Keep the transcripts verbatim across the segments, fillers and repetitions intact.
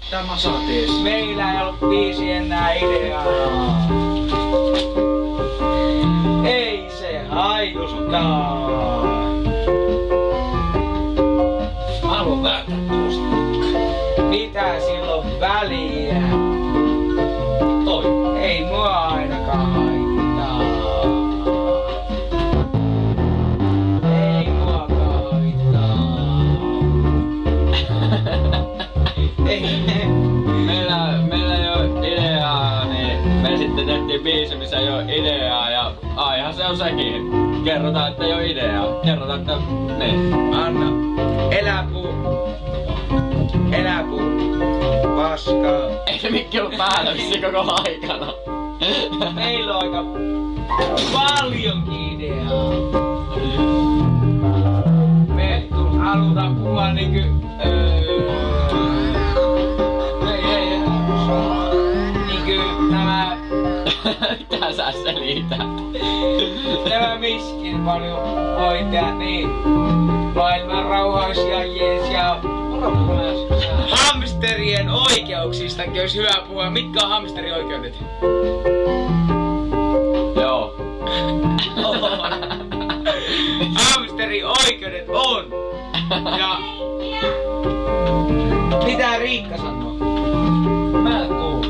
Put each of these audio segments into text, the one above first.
Tämä saatiin. Meillä ei ollut biisi enää ideaa. Ei se haituttaa. Mä haluan vääntää tuosta. Mitä silloin väliä? Toi. Ei mua ainakaan haittaa. Ei muakaan haittaa. Ei. Meillä, meillä ei oo ideaa, niin me sitten tehtiin biisi, missä ei oo ideaa ja aihan se on sekin. Kerrotaan, että ei oo ideaa. Kerrotaan, että niin. Anna. Eläpuu. Eläpuu. Paskaa. Ei se mikki ollut päällä vissiin koko aikana. Meillä on aika paljonkin ideaa. Me halutaan puhua niinkö... Öö, Ei, ei, ei. niinkö nämä... Mitä sä selität? Nämä miskin paljon hoitajat, niin... Maailman rauhaus ja jees ja... Hamsterien oikeuksistakin olisi hyvä puhua. Mitkä on hamsterin oikeudet? Joo. Hamsterin oikeudet on! Ja... Mitä Riikka sanoo? Mä en kuulu.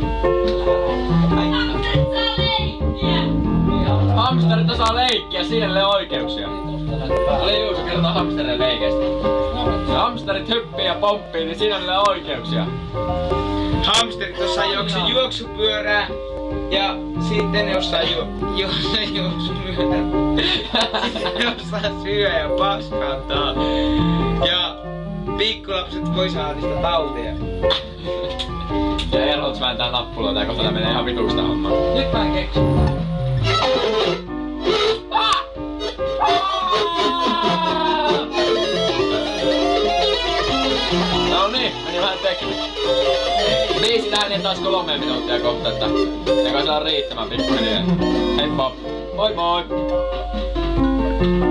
Hamsterit osaa leikkiä, sille oikeuksia. Oli Juuso kertoo hamsterien leikeistä. Hamsterit hyppii ja pomppii, niin siinä on oikeuksia. Hamsterit osaa juoksu juoksupyörää ja sitten ne osaa ju, ju, juoksupyörää. Sitten ne osaa syödä ja paskantaa. Ja pikkulapset voi saada niistä tauteja. Ja Erhots vääntää nappuloita, koska tää menee ihan vituista hommaa. Nyt mä en keksi. No niin, meni vähän tekniksi. Biisi lähden taas kolme minuuttia kohta, että ne kai saa riittämään pikkuhiljaa. Heippa! Moi moi!